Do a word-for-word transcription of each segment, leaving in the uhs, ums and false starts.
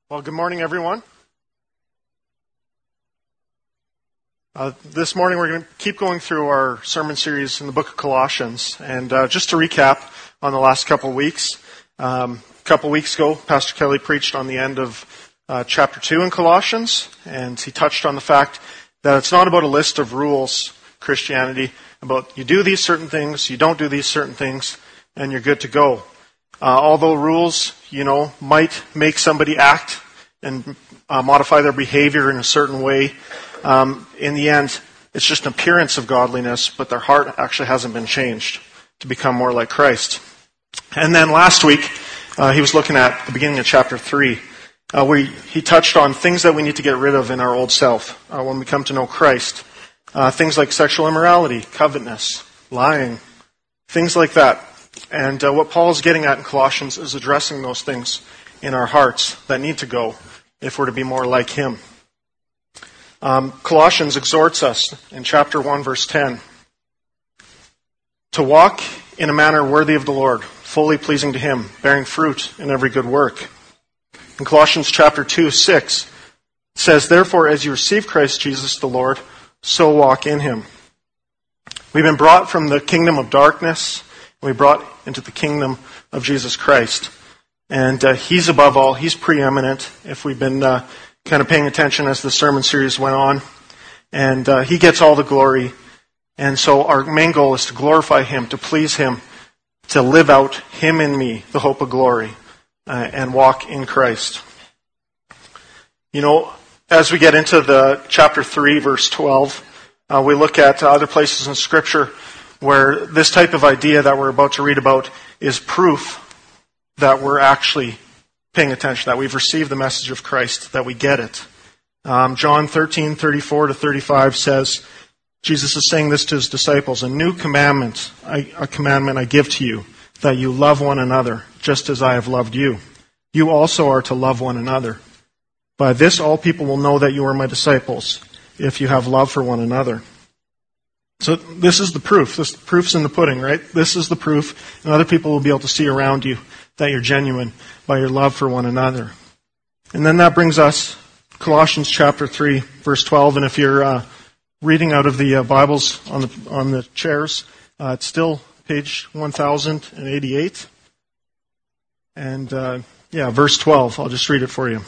Well, good morning, everyone. Uh, this morning we're going to keep going through our sermon series in the book of Colossians. And uh, just to recap on the last couple of weeks, um, a couple of weeks ago, Pastor Kelly preached on the end of uh, chapter two in Colossians, and he touched on the fact that it's not about a list of rules, Christianity, about you do these certain things, you don't do these certain things, and you're good to go. Uh, although rules, you know, might make somebody act and uh, modify their behavior in a certain way, um, in the end, it's just an appearance of godliness, but their heart actually hasn't been changed to become more like Christ. And then last week, uh, he was looking at the beginning of chapter three, uh, where he, he touched on things that we need to get rid of in our old self uh, when we come to know Christ. Uh, things like sexual immorality, covetousness, lying, things like that. And uh, what Paul is getting at in Colossians is addressing those things in our hearts that need to go if we're to be more like him. Um, Colossians exhorts us in chapter one, verse ten, to walk in a manner worthy of the Lord, fully pleasing to him, bearing fruit in every good work. In Colossians chapter two, six, it says, "Therefore, as you receive Christ Jesus the Lord, so walk in him." We've been brought from the kingdom of darkness, and we brought into the kingdom of Jesus Christ. And uh, he's above all. He's preeminent, if we've been uh, kind of paying attention as the sermon series went on. And uh, he gets all the glory. And so our main goal is to glorify him, to please him, to live out him in me, the hope of glory, uh, and walk in Christ. You know, as we get into the chapter three, verse twelve, uh, we look at other places in Scripture where this type of idea that we're about to read about is proof that we're actually paying attention, that we've received the message of Christ, that we get it. Um, John thirteen, thirty-four to thirty-five says, Jesus is saying this to his disciples, "A new commandment, I, a commandment I give to you, that you love one another, just as I have loved you. You also are to love one another. By this all people will know that you are my disciples, if you have love for one another." So this is the proof. This the proof's in the pudding, right? This is the proof, and other people will be able to see around you that you're genuine by your love for one another. And then that brings us Colossians chapter three, verse twelve. And if you're uh, reading out of the uh, Bibles on the on the chairs, uh, it's still page one thousand eighty-eight. And uh, yeah, verse twelve. I'll just read it for you.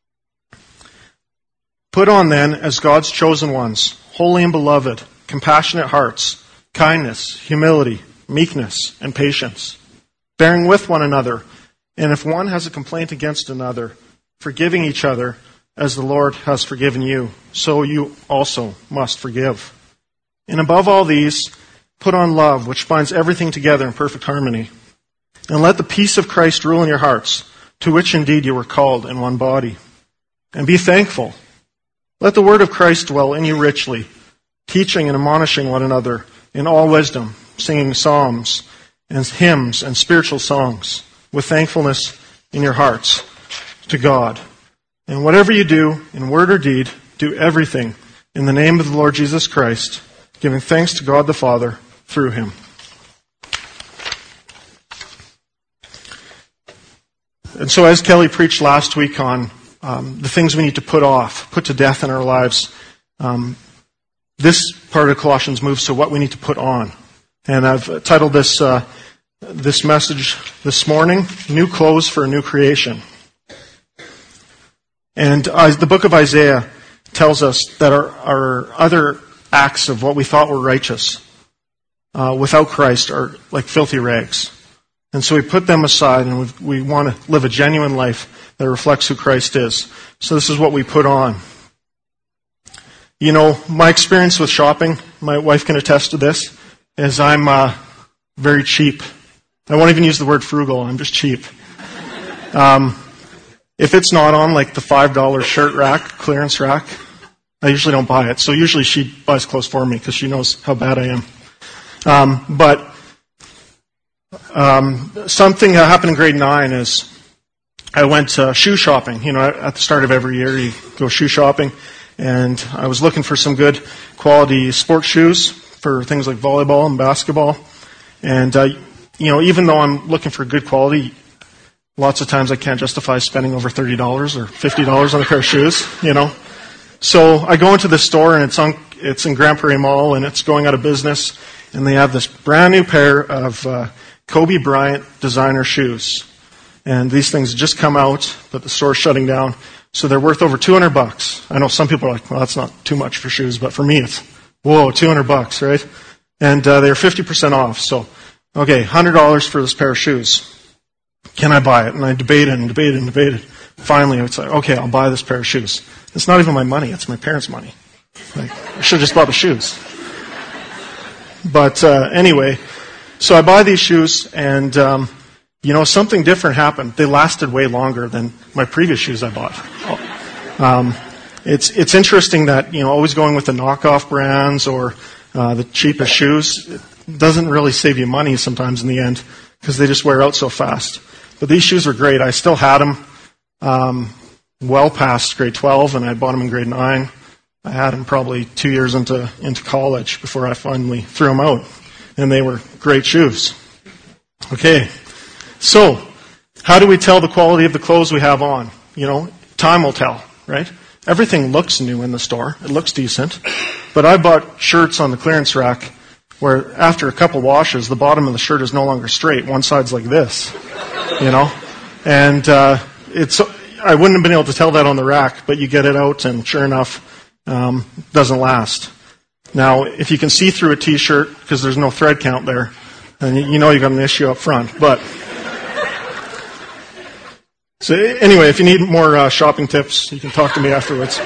"Put on then, as God's chosen ones, holy and beloved, compassionate hearts, kindness, humility, meekness, and patience, bearing with one another, and if one has a complaint against another, forgiving each other, as the Lord has forgiven you, so you also must forgive. And above all these, put on love, which binds everything together in perfect harmony. And let the peace of Christ rule in your hearts, to which indeed you were called in one body. And be thankful. Let the word of Christ dwell in you richly, teaching and admonishing one another in all wisdom, singing psalms and hymns and spiritual songs with thankfulness in your hearts to God. And whatever you do, in word or deed, do everything in the name of the Lord Jesus Christ, giving thanks to God the Father through him." And so as Kelly preached last week on um, the things we need to put off, put to death in our lives, um, this part of Colossians moves to what we need to put on. And I've titled this uh, this message this morning, "New Clothes for a New Creation." And uh, the book of Isaiah tells us that our, our other acts of what we thought were righteous uh, without Christ are like filthy rags. And so we put them aside, and we've, we want to live a genuine life that reflects who Christ is. So this is what we put on. You know, my experience with shopping, my wife can attest to this, is I'm uh, very cheap. I won't even use the word frugal, I'm just cheap. Um, if it's not on like the five dollar shirt rack, clearance rack, I usually don't buy it. So usually she buys clothes for me because she knows how bad I am. Um, but um, something that happened in grade nine is I went uh, shoe shopping. You know, at the start of every year you go shoe shopping. And I was looking for some good quality sports shoes for things like volleyball and basketball. And, uh, you know, even though I'm looking for good quality, lots of times I can't justify spending over thirty dollars or fifty dollars on a pair of shoes, you know. So I go into the store, and it's on, it's in Grand Prairie Mall, and it's going out of business, and they have this brand new pair of uh, Kobe Bryant designer shoes. And these things just come out, but the store's shutting down. So they're worth over two hundred bucks. I know some people are like, well, that's not too much for shoes, but for me it's, whoa, two hundred bucks, right? And uh, they're fifty percent off. So, okay, one hundred dollars for this pair of shoes. Can I buy it? And I debated and debated and debated. Finally, it's like, okay, I'll buy this pair of shoes. It's not even my money. It's my parents' money. Like, I should have just bought the shoes. But uh, anyway, so I buy these shoes, and um, you know, something different happened. They lasted way longer than my previous shoes I bought. Um, it's it's interesting that, you know, always going with the knockoff brands or uh, the cheapest shoes, it doesn't really save you money sometimes in the end, because they just wear out so fast. But these shoes were great. I still had them um, well past grade twelve, and I bought them in grade nine. I had them probably two years into into college before I finally threw them out, and they were great shoes. Okay, so how do we tell the quality of the clothes we have on? You know, time will tell, right? Everything looks new in the store. It looks decent. But I bought shirts on the clearance rack where after a couple washes, the bottom of the shirt is no longer straight. One side's like this, you know? And uh, it's I wouldn't have been able to tell that on the rack, but you get it out, and sure enough, um, doesn't last. Now, if you can see through a T-shirt, because there's no thread count there, then you know you've got an issue up front. But so anyway, if you need more uh, shopping tips, you can talk to me afterwards.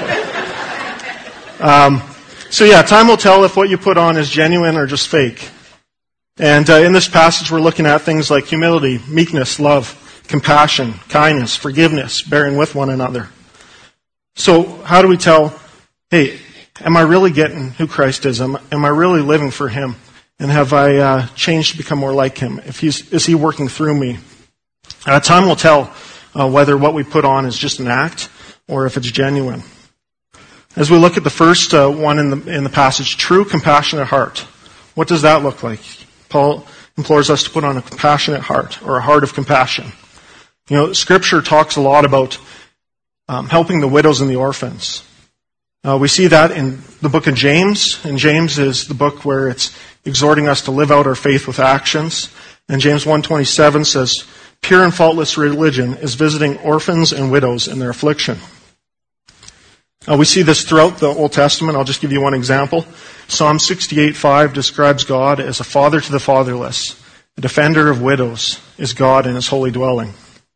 Um, so yeah, time will tell if what you put on is genuine or just fake. And uh, in this passage, we're looking at things like humility, meekness, love, compassion, kindness, forgiveness, bearing with one another. So how do we tell, hey, am I really getting who Christ is? Am, am I really living for Him? And have I uh, changed to become more like Him? If he's, is He working through me? Uh, time will tell uh, whether what we put on is just an act or if it's genuine. As we look at the first uh, one in the in the passage, true compassionate heart. What does that look like? Paul implores us to put on a compassionate heart, or a heart of compassion. You know, Scripture talks a lot about um, helping the widows and the orphans. Uh, we see that in the book of James, and James is the book where it's exhorting us to live out our faith with actions. And James one twenty-seven says, pure and faultless religion is visiting orphans and widows in their affliction. Uh, we see this throughout the Old Testament. I'll just give you one example. Psalm sixty-eight five describes God as a father to the fatherless. A defender of widows is God in His holy dwelling.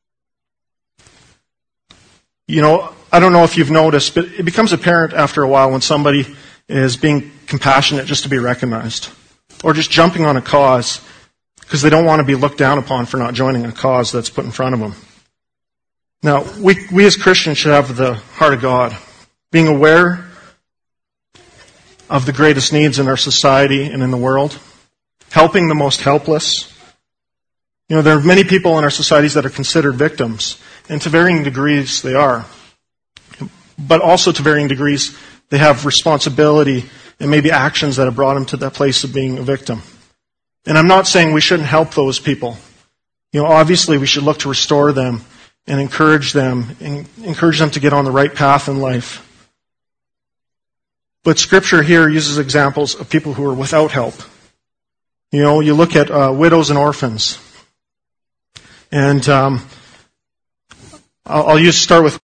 You know, I don't know if you've noticed, but it becomes apparent after a while when somebody is being compassionate just to be recognized, or just jumping on a cause because they don't want to be looked down upon for not joining a cause that's put in front of them. Now, we, we as Christians should have the heart of God, being aware of the greatest needs in our society and in the world, helping the most helpless. You know, there are many people in our societies that are considered victims, and to varying degrees they are. But also to varying degrees, they have responsibility and maybe actions that have brought them to that place of being a victim. And I'm not saying we shouldn't help those people. You know, obviously we should look to restore them and encourage them, and encourage them to get on the right path in life. But Scripture here uses examples of people who are without help. You know, you look at uh, widows and orphans. And um, I'll, I'll use start with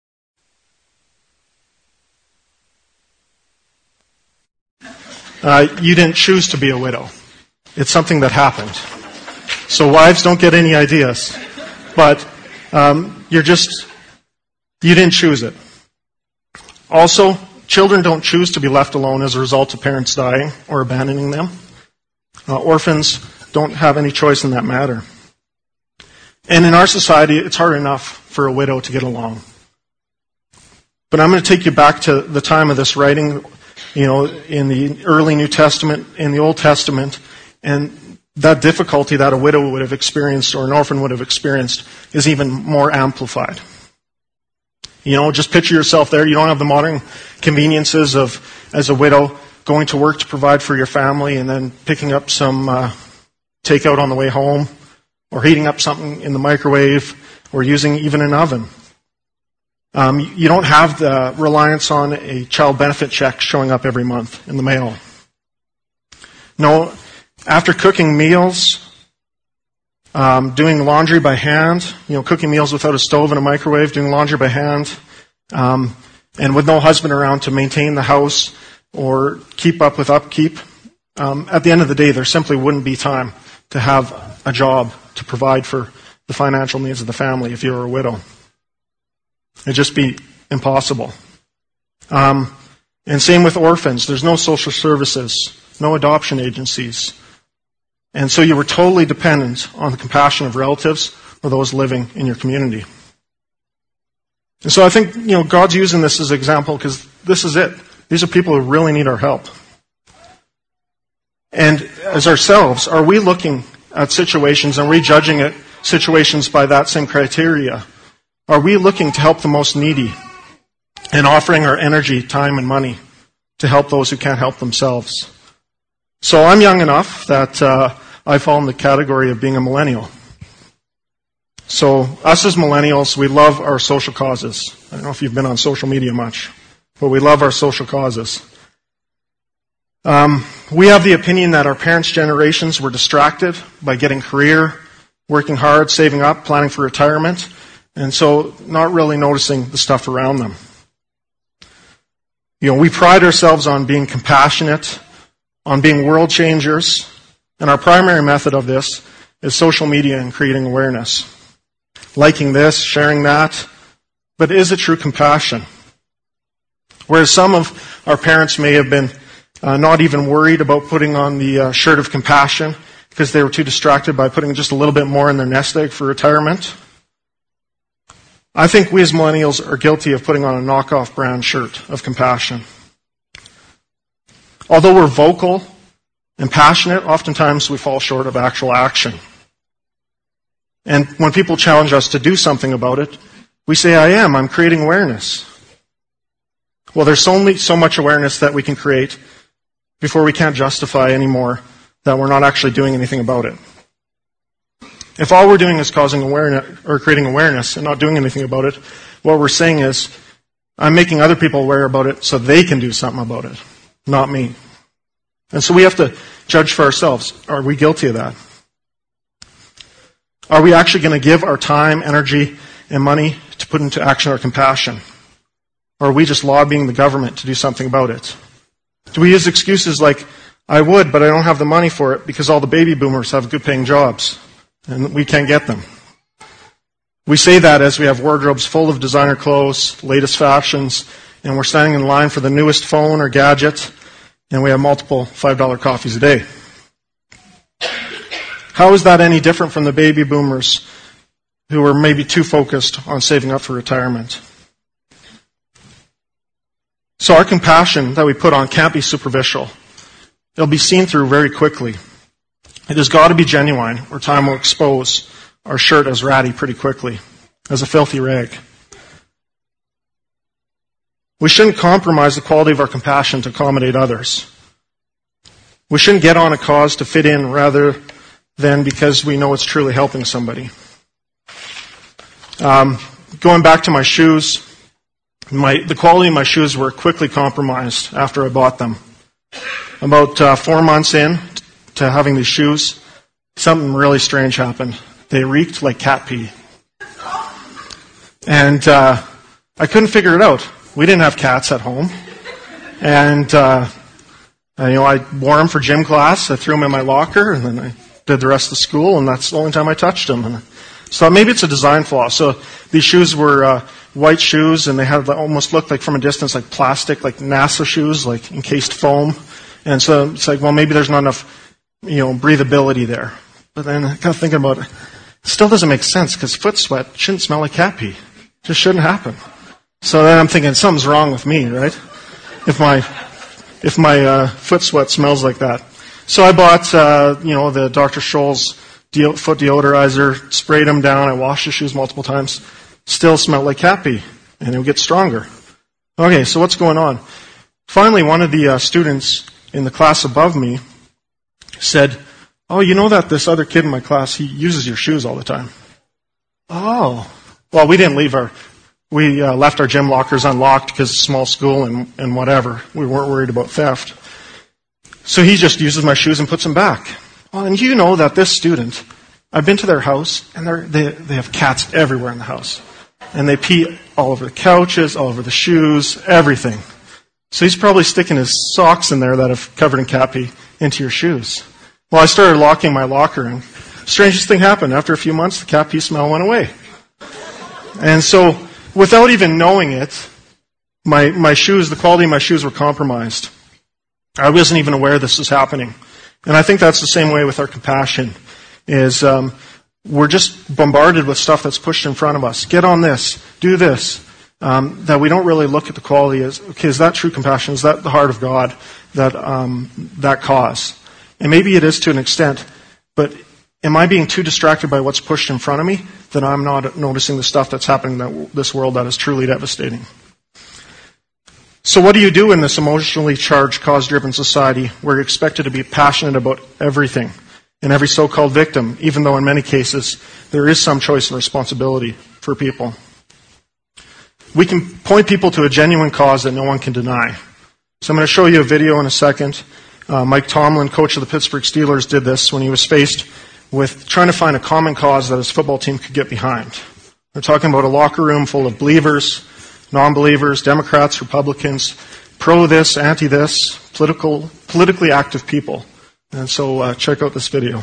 uh, you didn't choose to be a widow. It's something that happened. So wives, don't get any ideas. But um, you're just, you didn't choose it. Also, children don't choose to be left alone as a result of parents dying or abandoning them. Uh, orphans don't have any choice in that matter. And in our society, it's hard enough for a widow to get along. But I'm going to take you back to the time of this writing, you know, in the early New Testament, in the Old Testament, and that difficulty that a widow would have experienced or an orphan would have experienced is even more amplified. You know, just picture yourself there. You don't have the modern conveniences of, as a widow, going to work to provide for your family and then picking up some uh, takeout on the way home, or heating up something in the microwave, or using even an oven. Um, you don't have the reliance on a child benefit check showing up every month in the mail. No, after cooking meals, um, doing laundry by hand, you know, cooking meals without a stove and a microwave, doing laundry by hand, um, and with no husband around to maintain the house or keep up with upkeep, um, at the end of the day, there simply wouldn't be time to have a job to provide for the financial needs of the family if you were a widow. It'd just be impossible. Um, and same with orphans. There's no social services, no adoption agencies. And so you were totally dependent on the compassion of relatives or those living in your community. And so I think, you know, God's using this as an example because this is it. These are people who really need our help. And as ourselves, are we looking at situations and are we judging it, situations by that same criteria? Are we looking to help the most needy and offering our energy, time, and money to help those who can't help themselves? So I'm young enough that uh, I fall in the category of being a millennial. So us as millennials, we love our social causes. I don't know if you've been on social media much, but we love our social causes. Um, we have the opinion that our parents' generations were distracted by getting career, working hard, saving up, planning for retirement, and so not really noticing the stuff around them. You know, we pride ourselves on being compassionate, on being world changers, and our primary method of this is social media and creating awareness. Liking this, sharing that, but is it true compassion? Whereas some of our parents may have been uh, not even worried about putting on the uh, shirt of compassion because they were too distracted by putting just a little bit more in their nest egg for retirement. I think we as millennials are guilty of putting on a knockoff brand shirt of compassion. Although we're vocal and passionate, oftentimes we fall short of actual action. And when people challenge us to do something about it, we say, I am, I'm creating awareness. Well, there's only so much awareness that we can create before we can't justify anymore that we're not actually doing anything about it. If all we're doing is causing awareness or creating awareness and not doing anything about it, what we're saying is, I'm making other people aware about it so they can do something about it, not me. And so we have to judge for ourselves. Are we guilty of that? Are we actually going to give our time, energy, and money to put into action our compassion? Or are we just lobbying the government to do something about it? Do we use excuses like, I would, but I don't have the money for it because all the baby boomers have good-paying jobs and we can't get them? We say that as we have wardrobes full of designer clothes, latest fashions, and we're standing in line for the newest phone or gadget, and we have multiple five dollar coffees a day. How is that any different from the baby boomers who are maybe too focused on saving up for retirement? So our compassion that we put on can't be superficial. It'll be seen through very quickly. It has got to be genuine, or time will expose our shirt as ratty pretty quickly, as a filthy rag. We shouldn't compromise the quality of our compassion to accommodate others. We shouldn't get on a cause to fit in rather than because we know it's truly helping somebody. Um, going back to my shoes, my, the quality of my shoes were quickly compromised after I bought them. About uh, four months in to having these shoes, something really strange happened. They reeked like cat pee. And uh, I couldn't figure it out. We didn't have cats at home. And, uh, you know, I wore them for gym class. I threw them in my locker, and then I did the rest of school, and that's the only time I touched them. And so maybe it's a design flaw. So these shoes were uh, white shoes, and they had almost looked like from a distance like plastic, like NASA shoes, like encased foam. And so it's like, well, maybe there's not enough, you know, breathability there. But then I got thinking about it. It still doesn't make sense because foot sweat shouldn't smell like cat pee. It just shouldn't happen. So then I'm thinking something's wrong with me, right? If my if my uh, foot sweat smells like that. So I bought, uh, you know, the Doctor Scholl's de- foot deodorizer, sprayed them down. I washed the shoes multiple times. Still smelled like cat pee, and it would get stronger. Okay, so what's going on? Finally, one of the uh, students in the class above me said, oh, you know that this other kid in my class, he uses your shoes all the time. Oh, Well, we didn't leave our, we uh, left our gym lockers unlocked because it's a small school and, and whatever. We weren't worried about theft. So he just uses my shoes and puts them back. Well, and you know that this student, I've been to their house, and they're, they they have cats everywhere in the house. And they pee all over the couches, all over the shoes, everything. So he's probably sticking his socks in there that have covered in cat pee into your shoes. Well, I started locking my locker, and strangest thing happened. After a few months, the cat pee smell went away. And so, without even knowing it, my my shoes, the quality of my shoes were compromised. I wasn't even aware this was happening. And I think that's the same way with our compassion, is um, we're just bombarded with stuff that's pushed in front of us. Get on this, do this, um, that we don't really look at the quality as, okay, is that true compassion? Is that the heart of God, that um, that cause? And maybe it is to an extent, but am I being too distracted by what's pushed in front of me that I'm not noticing the stuff that's happening in this world that is truly devastating? So what do you do in this emotionally charged, cause-driven society where you're expected to be passionate about everything and every so-called victim, even though in many cases there is some choice and responsibility for people? We can point people to a genuine cause that no one can deny. So I'm going to show you a video in a second. Uh, Mike Tomlin, coach of the Pittsburgh Steelers, did this when he was faced with trying to find a common cause that his football team could get behind. We're talking about a locker room full of believers, non-believers, Democrats, Republicans, pro-this, anti-this, political, politically active people. And so uh, check out this video.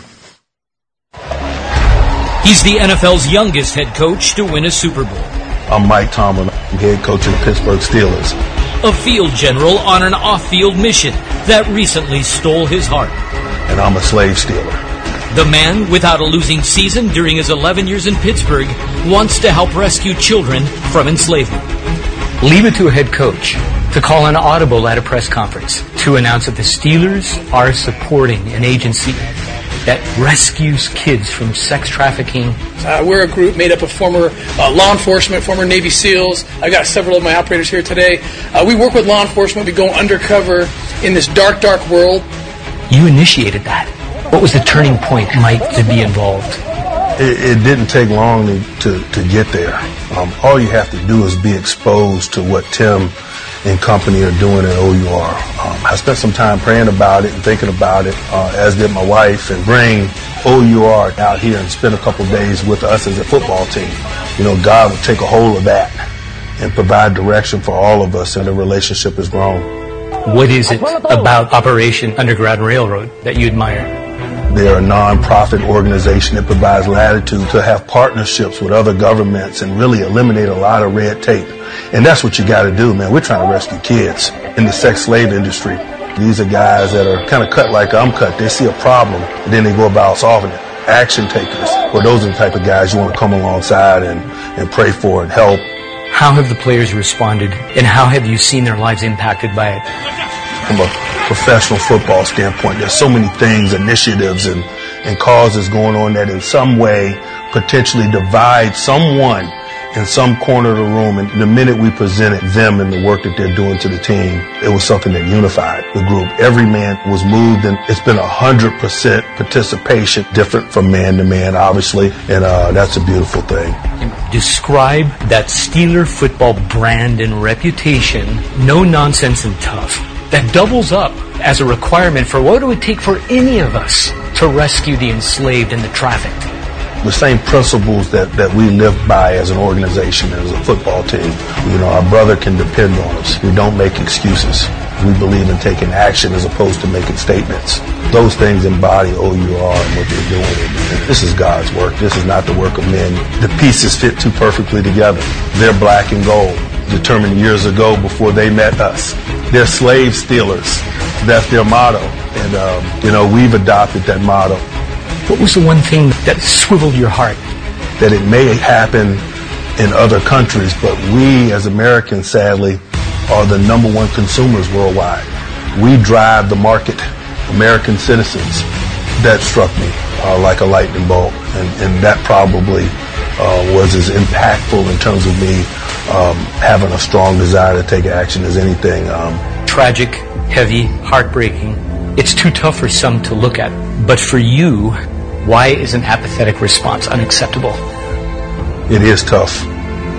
He's the N F L's youngest head coach to win a Super Bowl. I'm Mike Tomlin. I'm head coach of the Pittsburgh Steelers. A field general on an off-field mission that recently stole his heart. And I'm a slave stealer. The man, without a losing season during his eleven years in Pittsburgh, wants to help rescue children from enslavement. Leave it to a head coach to call an audible at a press conference to announce that the Steelers are supporting an agency that rescues kids from sex trafficking. Uh, we're a group made up of former uh, law enforcement, former Navy SEALs. I've got several of my operators here today. Uh, we work with law enforcement. We go undercover in this dark, dark world. You initiated that. What was the turning point, Mike, to be involved? It, it didn't take long to, to, to get there. Um, all you have to do is be exposed to what Tim and company are doing at O U R. Um, I spent some time praying about it and thinking about it, uh, as did my wife, and bring O U R out here and spend a couple days with us as a football team. You know, God would take a hold of that and provide direction for all of us, and the relationship has grown. What is it about Operation Underground Railroad that you admire? They're a non-profit organization that provides latitude to have partnerships with other governments and really eliminate a lot of red tape. And that's what you got to do, man. We're trying to rescue kids in the sex slave industry. These are guys that are kind of cut like I'm cut. They see a problem, and then they go about solving it. Action takers. Well, those are the type of guys you want to come alongside and, and pray for and help. How have the players responded, and how have you seen their lives impacted by it? From a professional football standpoint, there's so many things, initiatives, and, and causes going on that in some way potentially divide someone in some corner of the room. And the minute we presented them and the work that they're doing to the team, it was something that unified the group. Every man was moved, and it's been one hundred percent participation, different from man to man, obviously, and uh, that's a beautiful thing. Describe that Steeler football brand and reputation, no nonsense and tough, that doubles up as a requirement for what it would take for any of us to rescue the enslaved and the trafficked. The same principles that, that we live by as an organization, as a football team. You know, our brother can depend on us. We don't make excuses. We believe in taking action as opposed to making statements. Those things embody O U R and what they're doing. And this is God's work. This is not the work of men. The pieces fit too perfectly together. They're black and gold, determined years ago before they met us. They're slave stealers. That's their motto. And, um, you know, we've adopted that motto. What was the one thing that swiveled your heart? That it may happen in other countries, but we as Americans, sadly, are the number one consumers worldwide. We drive the market, American citizens. That struck me uh, like a lightning bolt, and, and that probably uh, was as impactful in terms of me um, having a strong desire to take action as anything. Um, Tragic, heavy, heartbreaking. It's too tough for some to look at. But for you, why is an apathetic response unacceptable? It is tough.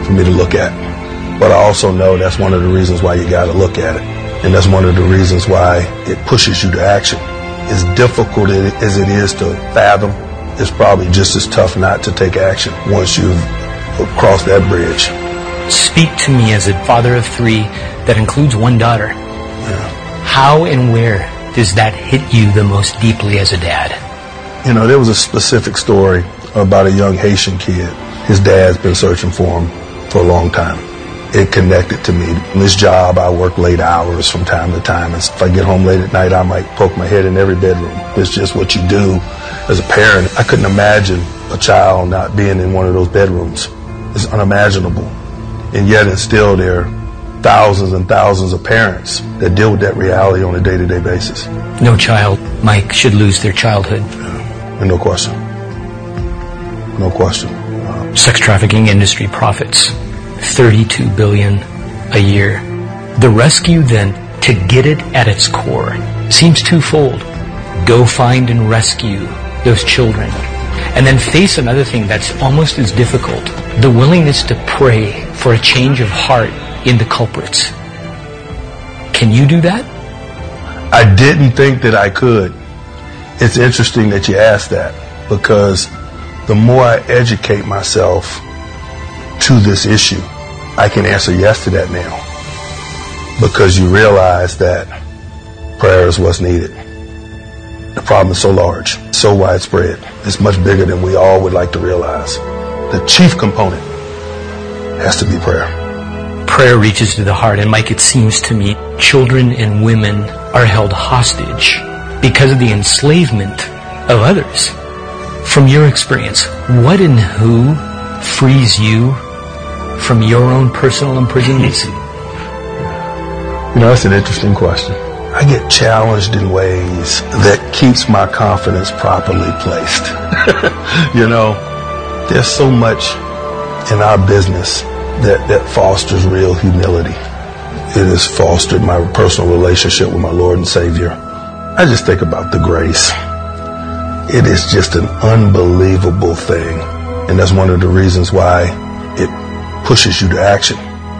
for me to look at. But I also know that's one of the reasons why you got to look at it. And that's one of the reasons why it pushes you to action. As difficult as it is to fathom, it's probably just as tough not to take action once you've crossed that bridge. Speak to me as a father of three that includes one daughter. Yeah. How and where does that hit you the most deeply as a dad? You know, there was a specific story about a young Haitian kid. His dad's been searching for him for a long time. It connected to me. In this job, I work late hours from time to time. And if I get home late at night, I might poke my head in every bedroom. It's just what you do as a parent. I couldn't imagine a child not being in one of those bedrooms. It's unimaginable. And yet and still there are thousands and thousands of parents that deal with that reality on a day-to-day basis. No child, Mike, should lose their childhood. Yeah. And no question. No question. Uh, Sex trafficking industry profits thirty-two billion dollars a year. The rescue then, to get it at its core, seems twofold. Go find and rescue those children. And then face another thing that's almost as difficult, the willingness to pray for a change of heart in the culprits. Can you do that? I didn't think that I could. It's interesting that you asked that, because the more I educate myself to this issue, I can answer yes to that now, because you realize that prayer is what's needed. The problem is so large, so widespread. It's much bigger than we all would like to realize. The chief component has to be prayer. Prayer reaches to the heart, and Mike, it seems to me, children and women are held hostage because of the enslavement of others. From your experience, what and who frees you from your own personal imprisonments? You know, that's an interesting question. I get challenged in ways that keeps my confidence properly placed. You know, there's so much in our business that, that fosters real humility. It has fostered my personal relationship with my Lord and Savior. I just think about the grace. It is just an unbelievable thing. And that's one of the reasons why it pushes you to action.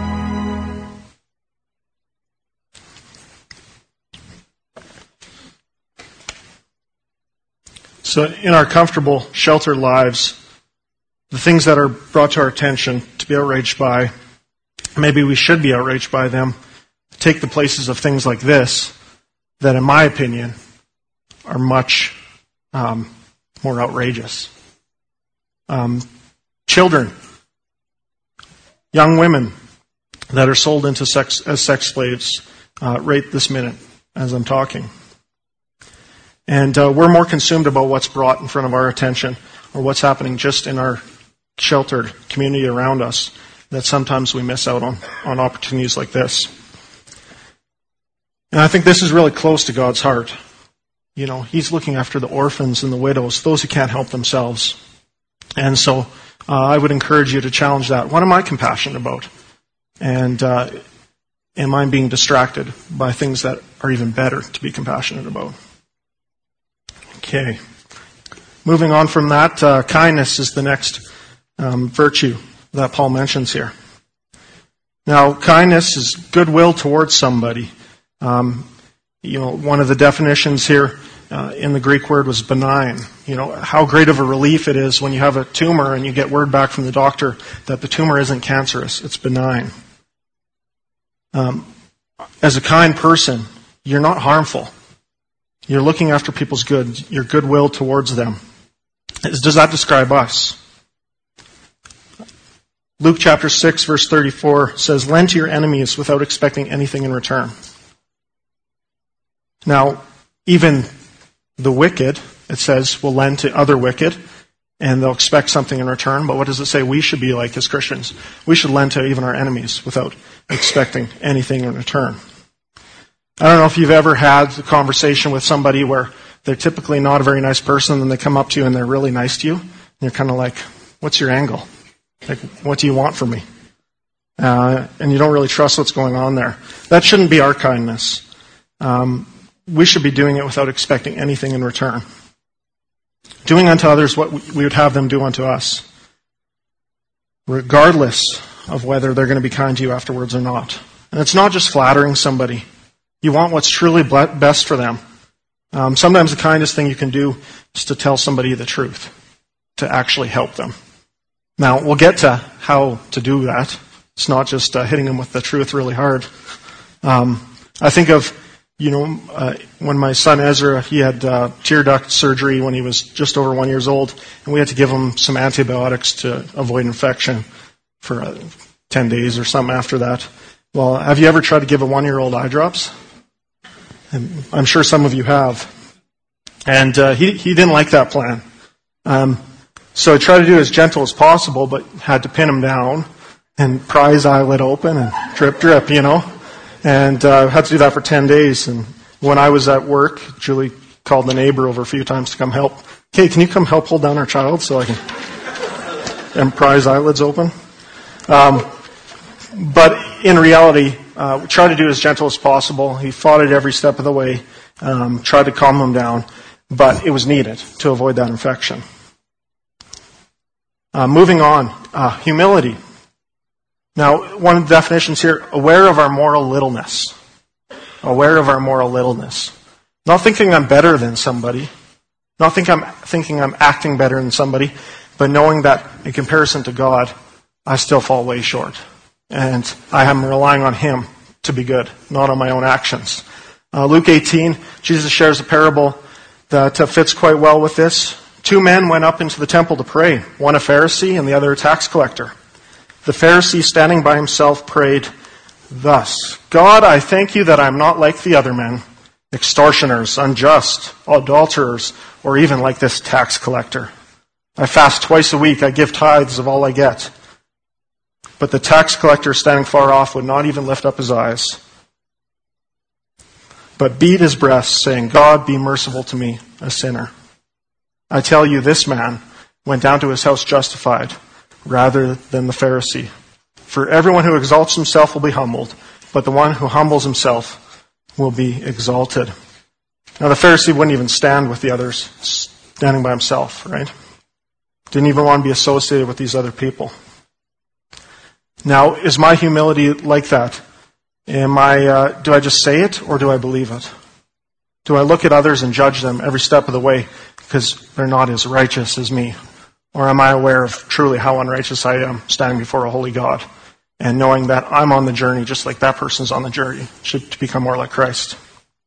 So in our comfortable, sheltered lives, the things that are brought to our attention to be outraged by, maybe we should be outraged by them, take the places of things like this that, in my opinion, are much um, more outrageous. Um, children, young women that are sold into sex as sex slaves uh, right this minute as I'm talking. And uh, we're more consumed about what's brought in front of our attention or what's happening just in our sheltered community around us that sometimes we miss out on, on opportunities like this. And I think this is really close to God's heart. You know, He's looking after the orphans and the widows, those who can't help themselves. And so uh, I would encourage you to challenge that. What am I compassionate about? And uh, am I being distracted by things that are even better to be compassionate about? Okay. Moving on from that, uh, kindness is the next um, virtue that Paul mentions here. Now, kindness is goodwill towards somebody. Um, you know, one of the definitions here uh, in the Greek word was benign. You know, how great of a relief it is when you have a tumor and you get word back from the doctor that the tumor isn't cancerous, it's benign. Um, as a kind person, you're not harmful. You're looking after people's good, your goodwill towards them. Does that describe us? Luke chapter six, verse thirty-four says, "Lend to your enemies without expecting anything in return." Now, even the wicked, it says, will lend to other wicked, and they'll expect something in return. But what does it say we should be like as Christians? We should lend to even our enemies without expecting anything in return. I don't know if you've ever had a conversation with somebody where they're typically not a very nice person, and they come up to you and they're really nice to you. And you're kind of like, what's your angle? Like, what do you want from me? Uh, and you don't really trust what's going on there. That shouldn't be our kindness. Um, we should be doing it without expecting anything in return. Doing unto others what we would have them do unto us. Regardless of whether they're going to be kind to you afterwards or not. And it's not just flattering somebody. You want what's truly best for them. Um, sometimes the kindest thing you can do is to tell somebody the truth, to actually help them. Now, we'll get to how to do that. It's not just uh, hitting them with the truth really hard. Um, I think of, you know, uh, when my son Ezra, he had uh, tear duct surgery when he was just over one years old, and we had to give him some antibiotics to avoid infection for uh, ten days or something after that. Well, have you ever tried to give a one-year-old eye drops? And I'm sure some of you have. And uh, he he didn't like that plan. Um, so I tried to do it as gentle as possible, but had to pin him down and pry his eyelid open and drip, drip, you know. And uh, had to do that for ten days. And when I was at work, Julie called the neighbor over a few times to come help. Okay, can you come help hold down our child so I can and pry his eyelids open? Um, but in reality, uh, we tried to do it as gentle as possible. He fought it every step of the way, um, tried to calm him down, but it was needed to avoid that infection. Uh, moving on, uh, humility. Now, one of the definitions here, aware of our moral littleness. Aware of our moral littleness. Not thinking I'm better than somebody. Not think I'm, thinking I'm acting better than somebody, but knowing that in comparison to God, I still fall way short. And I am relying on Him to be good, not on my own actions. Uh, Luke eighteen, Jesus shares a parable that uh, fits quite well with this. Two men went up into the temple to pray, one a Pharisee and the other a tax collector. The Pharisee, standing by himself, prayed thus, God, I thank you that I am not like the other men, extortioners, unjust, adulterers, or even like this tax collector. I fast twice a week, I give tithes of all I get. But the tax collector, standing far off, would not even lift up his eyes, but beat his breast, saying, God, be merciful to me, a sinner. I tell you, this man went down to his house justified, rather than the Pharisee. For everyone who exalts himself will be humbled, but the one who humbles himself will be exalted. Now the Pharisee wouldn't even stand with the others, standing by himself, right? Didn't even want to be associated with these other people. Now, is my humility like that? Am I, uh, do I just say it, or do I believe it? Do I look at others and judge them every step of the way because they're not as righteous as me? Or am I aware of truly how unrighteous I am standing before a holy God and knowing that I'm on the journey just like that person's on the journey to become more like Christ?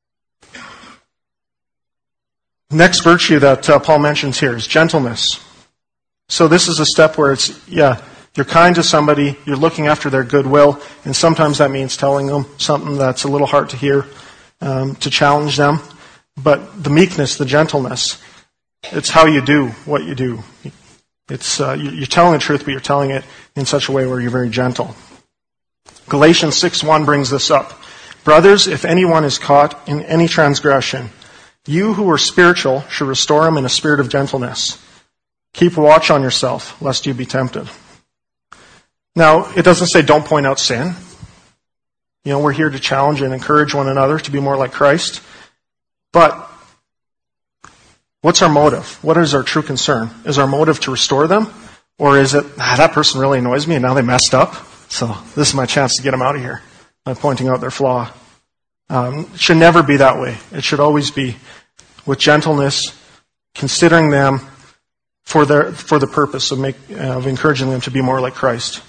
Next virtue that uh, Paul mentions here is gentleness. So this is a step where it's, yeah, you're kind to somebody, you're looking after their goodwill, and sometimes that means telling them something that's a little hard to hear, um, to challenge them. But the meekness, the gentleness, it's how you do what you do. It's uh, you're telling the truth, but you're telling it in such a way where you're very gentle. Galatians six one brings this up. Brothers, if anyone is caught in any transgression, you who are spiritual should restore him in a spirit of gentleness. Keep watch on yourself, lest you be tempted. Now, it doesn't say don't point out sin. You know, we're here to challenge and encourage one another to be more like Christ. But what's our motive? What is our true concern? Is our motive to restore them? Or is it, ah, that person really annoys me and now they messed up, so this is my chance to get them out of here by pointing out their flaw? Um, it should never be that way. It should always be with gentleness, considering them for their for the purpose of, make, uh, of encouraging them to be more like Christ.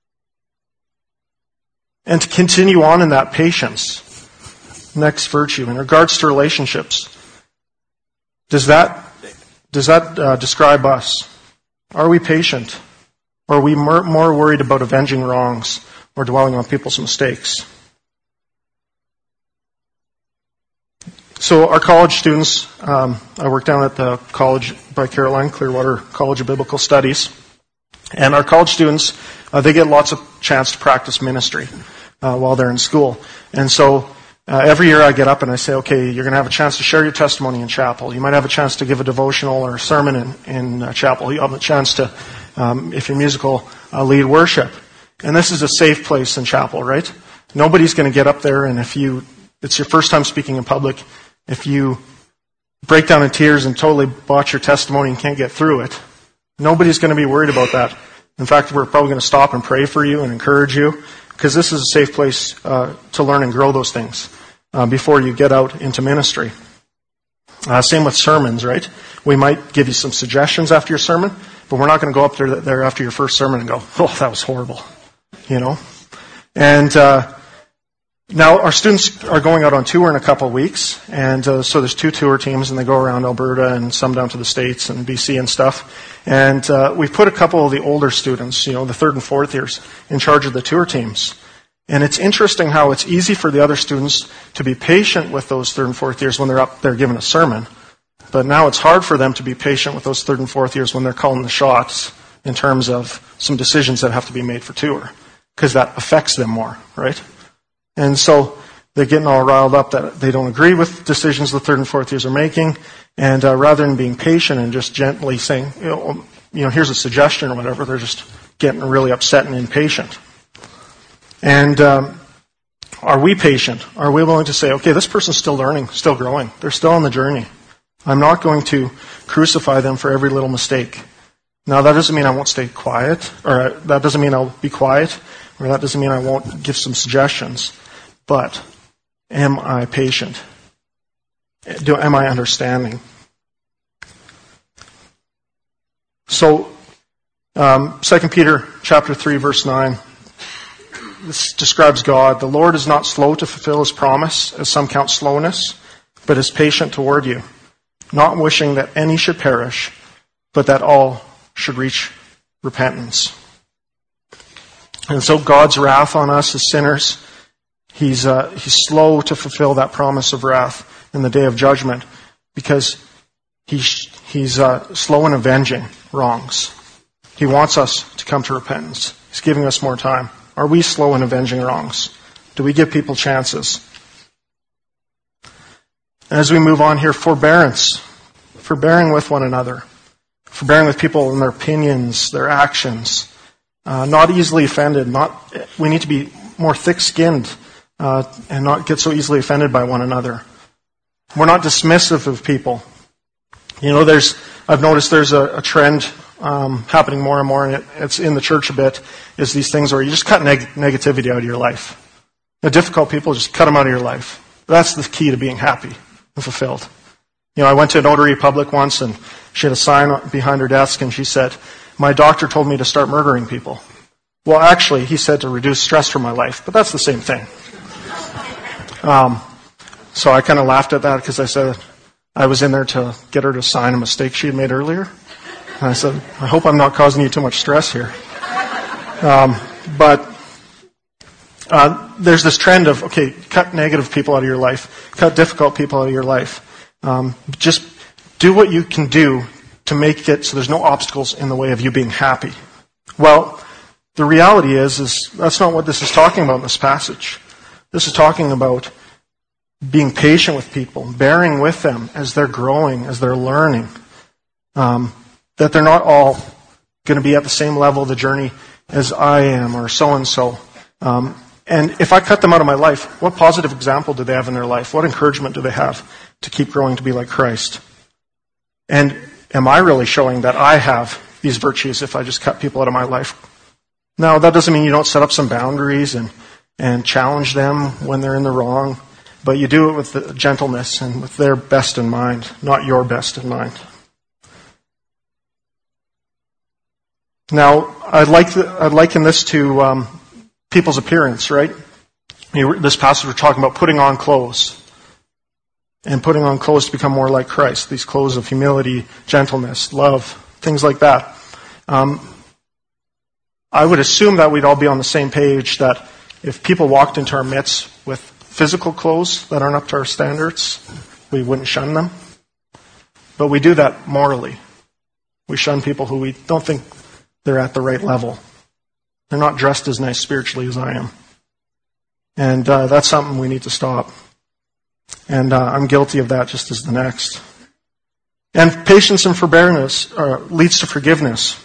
And to continue on in that patience. Next virtue, in regards to relationships. Does that does that uh, describe us? Are we patient? Or are we more, more worried about avenging wrongs or dwelling on people's mistakes? So our college students, um, I work down at the college by Caroline, Clearwater College of Biblical Studies. And our college students, uh, they get lots of chance to practice ministry uh, while they're in school. And so Uh, every year I get up and I say, okay, you're going to have a chance to share your testimony in chapel. You might have a chance to give a devotional or a sermon in, in uh, chapel. You have a chance to, um, if you're musical, uh, lead worship. And this is a safe place in chapel, right? Nobody's going to get up there, and if you, it's your first time speaking in public, if you break down in tears and totally botch your testimony and can't get through it, nobody's going to be worried about that. In fact, we're probably going to stop and pray for you and encourage you, because this is a safe place uh, to learn and grow those things uh, before you get out into ministry. Uh, same with sermons, right? We might give you some suggestions after your sermon, but we're not going to go up there, there after your first sermon and go, oh, that was horrible, you know? And uh, now our students are going out on tour in a couple of weeks, and uh, so there's two tour teams, and they go around Alberta and some down to the States and B C and stuff. And uh, we've put a couple of the older students, you know, the third and fourth years, in charge of the tour teams. And it's interesting how it's easy for the other students to be patient with those third and fourth years when they're up there giving a sermon. But now it's hard for them to be patient with those third and fourth years when they're calling the shots in terms of some decisions that have to be made for tour, because that affects them more, right? And so they're getting all riled up that they don't agree with decisions the third and fourth years are making, and uh, rather than being patient and just gently saying, you know, you know, here's a suggestion or whatever, they're just getting really upset and impatient. And um, are we patient? Are we willing to say, okay, this person's still learning, still growing, they're still on the journey. I'm not going to crucify them for every little mistake. Now, that doesn't mean I won't stay quiet, or that doesn't mean I'll be quiet, or that doesn't mean I won't give some suggestions. But am I patient? Do, am I understanding? So, um, Second Peter chapter three, verse nine, this describes God. The Lord is not slow to fulfill his promise, as some count slowness, but is patient toward you, not wishing that any should perish, but that all should reach repentance. And so God's wrath on us as sinners, He's uh, he's slow to fulfill that promise of wrath in the day of judgment, because he's he's uh, slow in avenging wrongs. He wants us to come to repentance. He's giving us more time. Are we slow in avenging wrongs? Do we give people chances? And as we move on here, forbearance, forbearing with one another, forbearing with people in their opinions, their actions, uh, not easily offended. Not we need to be more thick-skinned. Uh, and not get so easily offended by one another. We're not dismissive of people. You know, there's I've noticed there's a, a trend um, happening more and more, and it, it's in the church a bit, is these things where you just cut neg- negativity out of your life. The difficult people, just cut them out of your life. That's the key to being happy and fulfilled. You know, I went to a notary public once, and she had a sign behind her desk, and she said, "My doctor told me to start murdering people." Well, actually, he said to reduce stress from my life, but that's the same thing. Um, so I kind of laughed at that because I said I was in there to get her to sign a mistake she had made earlier. And I said, I hope I'm not causing you too much stress here. Um, but uh, there's this trend of, okay, cut negative people out of your life, cut difficult people out of your life. Um, just do what you can do to make it so there's no obstacles in the way of you being happy. Well, the reality is, is that's not what this is talking about in this passage. This is talking about being patient with people, bearing with them as they're growing, as they're learning. Um, that they're not all going to be at the same level of the journey as I am or so-and-so. Um, and if I cut them out of my life, what positive example do they have in their life? What encouragement do they have to keep growing to be like Christ? And am I really showing that I have these virtues if I just cut people out of my life? Now, that doesn't mean you don't set up some boundaries and and challenge them when they're in the wrong, but you do it with the gentleness and with their best in mind, not your best in mind. Now, I'd like the, I'd liken this to um, people's appearance, right? You, this passage we're talking about putting on clothes, and putting on clothes to become more like Christ. These clothes of humility, gentleness, love, things like that. Um, I would assume that we'd all be on the same page, that if people walked into our midst with physical clothes that aren't up to our standards, we wouldn't shun them. But we do that morally. We shun people who we don't think they're at the right level. They're not dressed as nice spiritually as I am. And uh, that's something we need to stop. And uh, I'm guilty of that just as the next. And patience and forbearance uh, leads to forgiveness.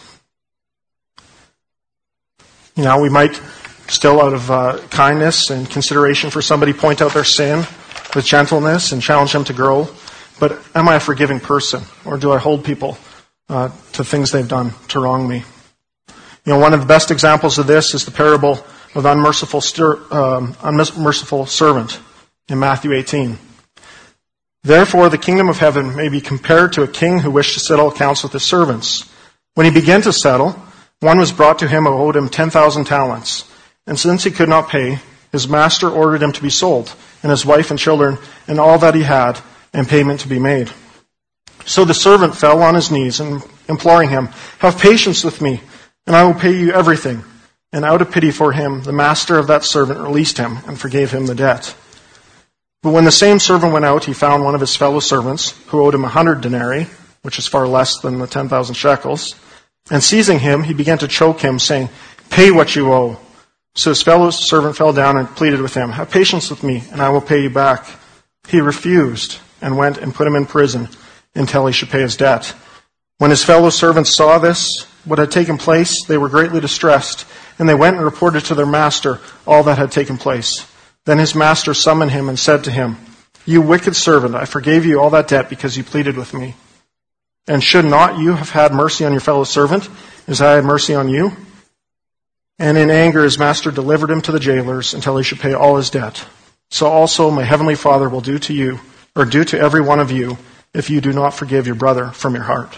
You know, we might still out of uh, kindness and consideration for somebody point out their sin with gentleness and challenge them to grow. But am I a forgiving person? Or do I hold people uh, to things they've done to wrong me? You You know, one of the best examples of this is the parable of unmerciful, stir, um, unmerciful servant in Matthew eighteen. Therefore, the kingdom of heaven may be compared to a king who wished to settle accounts with his servants. When he began to settle, one was brought to him who owed him ten thousand talents. And since he could not pay, his master ordered him to be sold, and his wife and children, and all that he had, and payment to be made. So the servant fell on his knees, and imploring him, "Have patience with me, and I will pay you everything." And out of pity for him, the master of that servant released him and forgave him the debt. But when the same servant went out, he found one of his fellow servants who owed him a hundred denarii, which is far less than the ten thousand shekels. And seizing him, he began to choke him, saying, "Pay what you owe." So his fellow servant fell down and pleaded with him, "Have patience with me, and I will pay you back." He refused and went and put him in prison until he should pay his debt. When his fellow servants saw this, what had taken place, they were greatly distressed, and they went and reported to their master all that had taken place. Then his master summoned him and said to him, "You wicked servant, I forgave you all that debt because you pleaded with me. And should not you have had mercy on your fellow servant, as I had mercy on you?" And in anger his master delivered him to the jailers until he should pay all his debt. So also my heavenly Father will do to you, or do to every one of you, if you do not forgive your brother from your heart.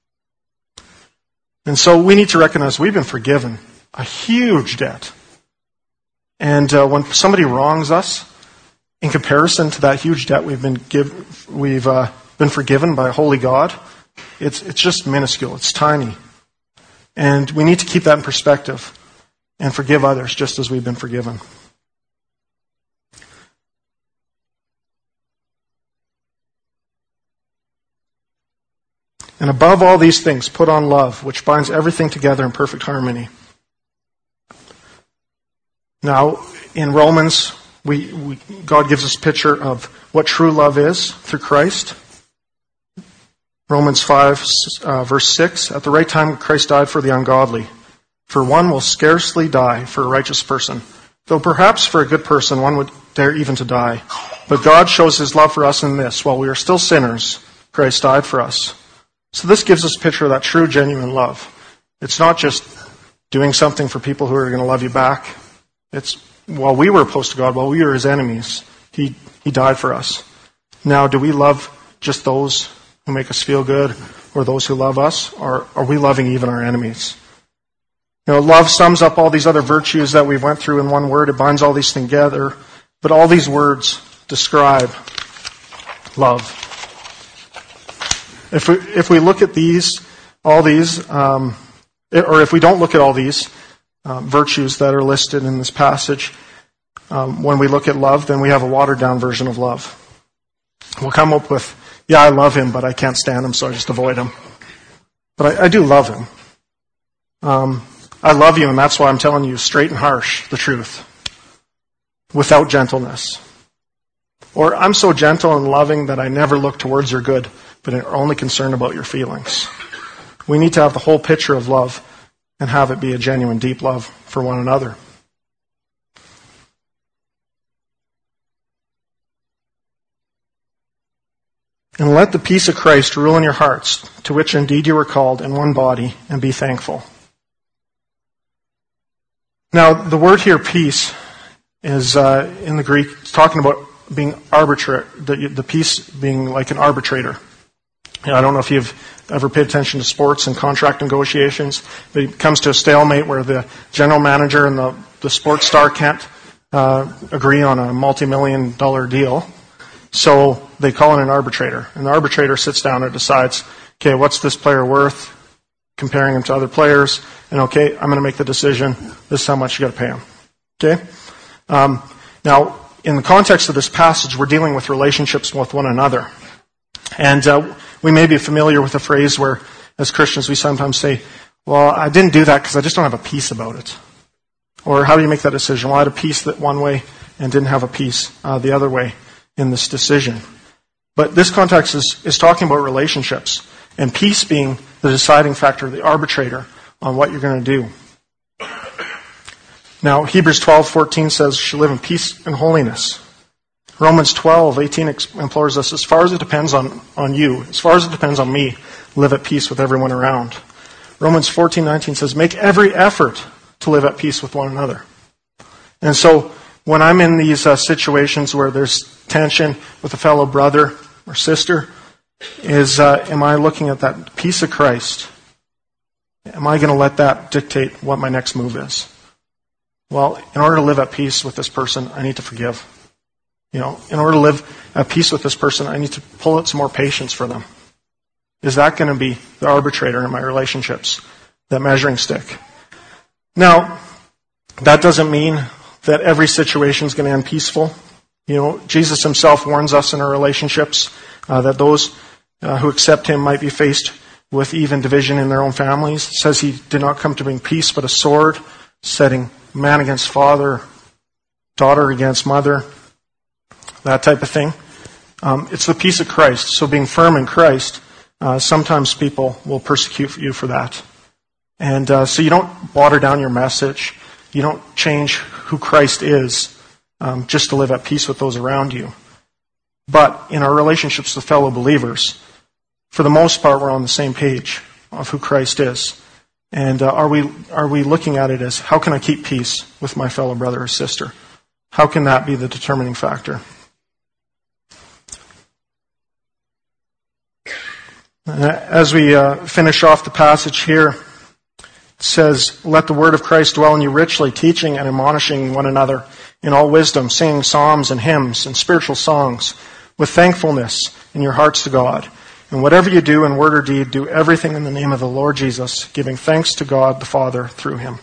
And so we need to recognize we've been forgiven a huge debt. And uh, when somebody wrongs us, in comparison to that huge debt we've been give, we've uh, been forgiven by a holy God, it's it's just minuscule. It's tiny, and we need to keep that in perspective and forgive others just as we've been forgiven. And above all these things, put on love, which binds everything together in perfect harmony. Now, in Romans, we, we God gives us a picture of what true love is through Christ. Romans five, uh, verse six, "At the right time Christ died for the ungodly. For one will scarcely die for a righteous person, though perhaps for a good person one would dare even to die. But God shows his love for us in this: while we are still sinners, Christ died for us." So this gives us a picture of that true, genuine love. It's not just doing something for people who are going to love you back. It's while we were opposed to God, while we were his enemies, he, he died for us. Now, do we love just those who make us feel good, or those who love us? Or are we loving even our enemies? You know, love sums up all these other virtues that we've went through in one word. It binds all these things together. But all these words describe love. If we, if we look at these, all these, um, or if we don't look at all these um, virtues that are listed in this passage, um, when we look at love, then we have a watered-down version of love. We'll come up with, yeah, I love him, but I can't stand him, so I just avoid him. But I, I do love him. Um, I love you, and that's why I'm telling you straight and harsh the truth, without gentleness. Or I'm so gentle and loving that I never look towards your good, but are only concerned about your feelings. We need to have the whole picture of love and have it be a genuine, deep love for one another. And let the peace of Christ rule in your hearts, to which indeed you were called in one body, and be thankful. Now, the word here, peace, is uh, in the Greek, it's talking about being arbitrary, the, the peace being like an arbitrator. You know, I don't know if you've ever paid attention to sports and contract negotiations, but it comes to a stalemate where the general manager and the, the sports star can't uh, agree on a multi-million dollar deal. So they call in an arbitrator. And the arbitrator sits down and decides, okay, what's this player worth? Comparing him to other players. And okay, I'm going to make the decision. This is how much you got to pay him. Okay? Um, now, in the context of this passage, we're dealing with relationships with one another. And uh, we may be familiar with a phrase where, as Christians, we sometimes say, well, I didn't do that because I just don't have a peace about it. Or how do you make that decision? Well, I had a peace that one way and didn't have a peace uh, the other way in this decision. But this context is, is talking about relationships, and peace being the deciding factor, the arbitrator on what you're going to do. Now, Hebrews twelve fourteen says, you should live in peace and holiness. Romans twelve eighteen implores us, as far as it depends on, on you, as far as it depends on me, live at peace with everyone around. Romans fourteen nineteen says, make every effort to live at peace with one another. And so when I'm in these uh, situations where there's tension with a fellow brother or sister, is uh, am I looking at that peace of Christ? Am I going to let that dictate what my next move is? Well, in order to live at peace with this person, I need to forgive. You know, in order to live at peace with this person, I need to pull out some more patience for them. Is that going to be the arbitrator in my relationships, that measuring stick? Now, that doesn't mean that every situation is going to end peaceful. You know, Jesus himself warns us in our relationships uh, that those uh, who accept him might be faced with even division in their own families. It says he did not come to bring peace, but a sword, setting man against father, daughter against mother, that type of thing. Um, it's the peace of Christ. So being firm in Christ, uh, sometimes people will persecute you for that. And uh, so you don't water down your message. You don't change who Christ is um, just to live at peace with those around you. But in our relationships with fellow believers, for the most part, we're on the same page of who Christ is. And uh, are we are we looking at it as, how can I keep peace with my fellow brother or sister? How can that be the determining factor? As we uh, finish off the passage here, it says, let the word of Christ dwell in you richly, teaching and admonishing one another in all wisdom, singing psalms and hymns and spiritual songs with thankfulness in your hearts to God. And whatever you do in word or deed, do everything in the name of the Lord Jesus, giving thanks to God the Father through him.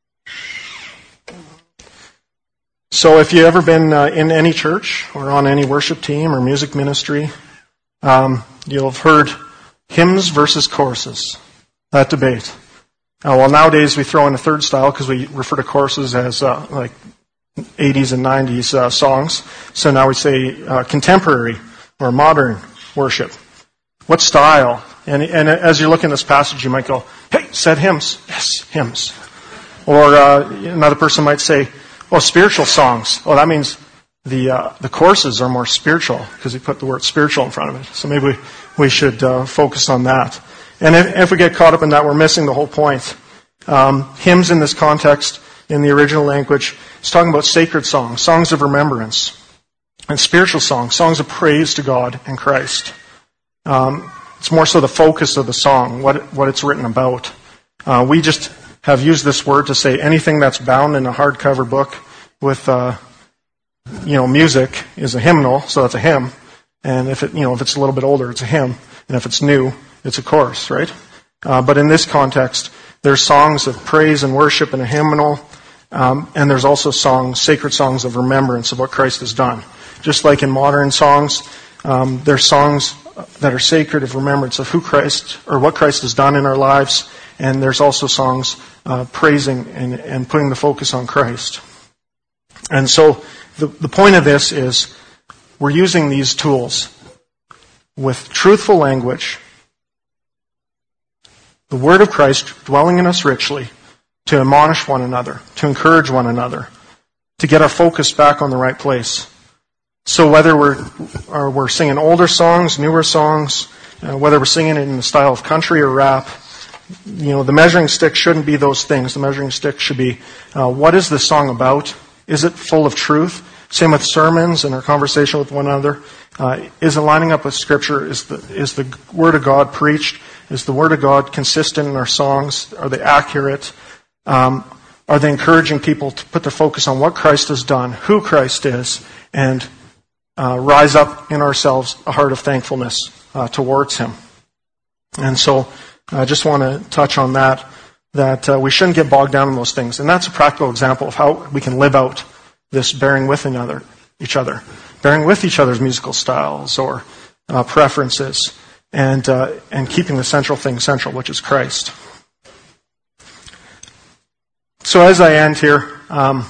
So if you've ever been uh, in any church or on any worship team or music ministry, um, you'll have heard hymns versus choruses, that debate. Uh, well, nowadays we throw in a third style because we refer to choruses as uh, like eighties and nineties uh, songs. So now we say uh, contemporary or modern worship. What style? And, and as you look in this passage, you might go, hey, said hymns. Yes, hymns. Or uh, another person might say, oh, spiritual songs. Oh, that means the uh, the courses are more spiritual because he put the word spiritual in front of it. So maybe we, we should uh, focus on that. And if, if we get caught up in that, we're missing the whole point. Um, hymns in this context, in the original language, it's talking about sacred songs, songs of remembrance, and spiritual songs, songs of praise to God and Christ. Um, it's more so the focus of the song, what what it's written about. Uh, we just have used this word to say anything that's bound in a hardcover book with, uh, you know, music is a hymnal, so it's a hymn. And if it, you know, if it's a little bit older, it's a hymn, and if it's new, it's a chorus, right? Uh, but in this context, there's songs of praise and worship and a hymnal, um, and there's also songs, sacred songs of remembrance of what Christ has done. Just like in modern songs, um, there's songs that are sacred of remembrance of who Christ, or what Christ has done in our lives, and there's also songs uh, praising and, and putting the focus on Christ. And so the, the point of this is we're using these tools with truthful language, the word of Christ dwelling in us richly, to admonish one another, to encourage one another, to get our focus back on the right place. So whether we're or we're singing older songs, newer songs, uh, whether we're singing it in the style of country or rap, you know, the measuring stick shouldn't be those things. The measuring stick should be, uh, what is this song about? Is it full of truth? Same with sermons and our conversation with one another. Uh, is it lining up with Scripture? Is the is the Word of God preached? Is the Word of God consistent in our songs? Are they accurate? Um, are they encouraging people to put their focus on what Christ has done, who Christ is, and Uh, rise up in ourselves a heart of thankfulness uh, towards him? And so I just want to touch on that, that uh, we shouldn't get bogged down in those things. And that's a practical example of how we can live out this bearing with another, each other, bearing with each other's musical styles or uh, preferences, and uh, and keeping the central thing central, which is Christ. So as I end here, um,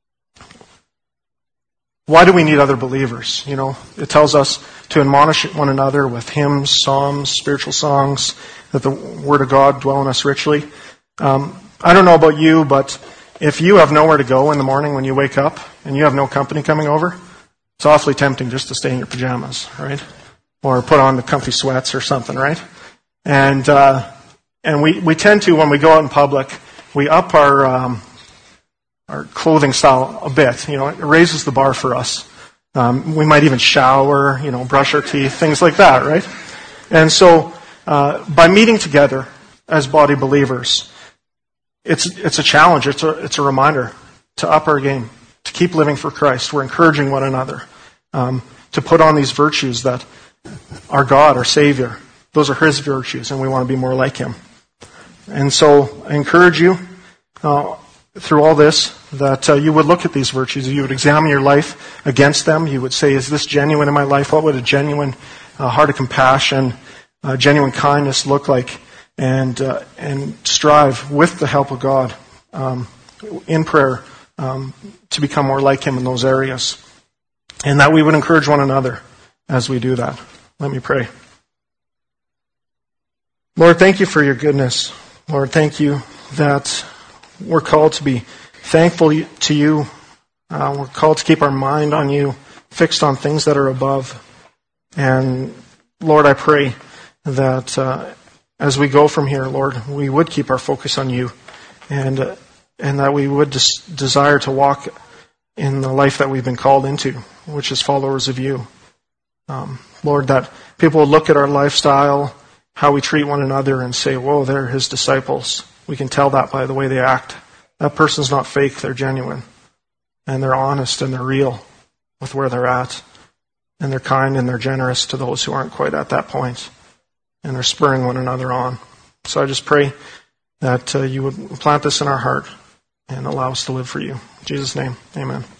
why do we need other believers? You know, it tells us to admonish one another with hymns, psalms, spiritual songs, that the Word of God dwell in us richly. Um, I don't know about you, but if you have nowhere to go in the morning when you wake up and you have no company coming over, it's awfully tempting just to stay in your pajamas, right? Or put on the comfy sweats or something, right? And uh, and we, we tend to, when we go out in public, we up our um, our clothing style a bit. You know, it raises the bar for us. Um, we might even shower, you know, brush our teeth, things like that, right? And so, uh, by meeting together as body believers, it's it's a challenge. It's a it's a reminder to up our game, to keep living for Christ. We're encouraging one another um, to put on these virtues that our God, our Savior, those are His virtues, and we want to be more like Him. And so, I encourage you uh, through all this that uh, you would look at these virtues, you would examine your life against them. You would say, is this genuine in my life? What would a genuine uh, heart of compassion, uh, genuine kindness look like? And uh, and strive with the help of God um, in prayer um, to become more like Him in those areas. And that we would encourage one another as we do that. Let me pray. Lord, thank you for your goodness. Lord, thank you that we're called to be thankful to you. Uh, we're called to keep our mind on you, fixed on things that are above. And Lord, I pray that uh, as we go from here, Lord, we would keep our focus on you, and uh, and that we would des- desire to walk in the life that we've been called into, which is followers of you. Um, Lord, that people will look at our lifestyle, how we treat one another, and say, whoa, they're His disciples. We can tell that by the way they act. That person's not fake, they're genuine. And they're honest and they're real with where they're at. And they're kind and they're generous to those who aren't quite at that point. And they're spurring one another on. So I just pray that uh, you would plant this in our heart and allow us to live for you. In Jesus' name, amen.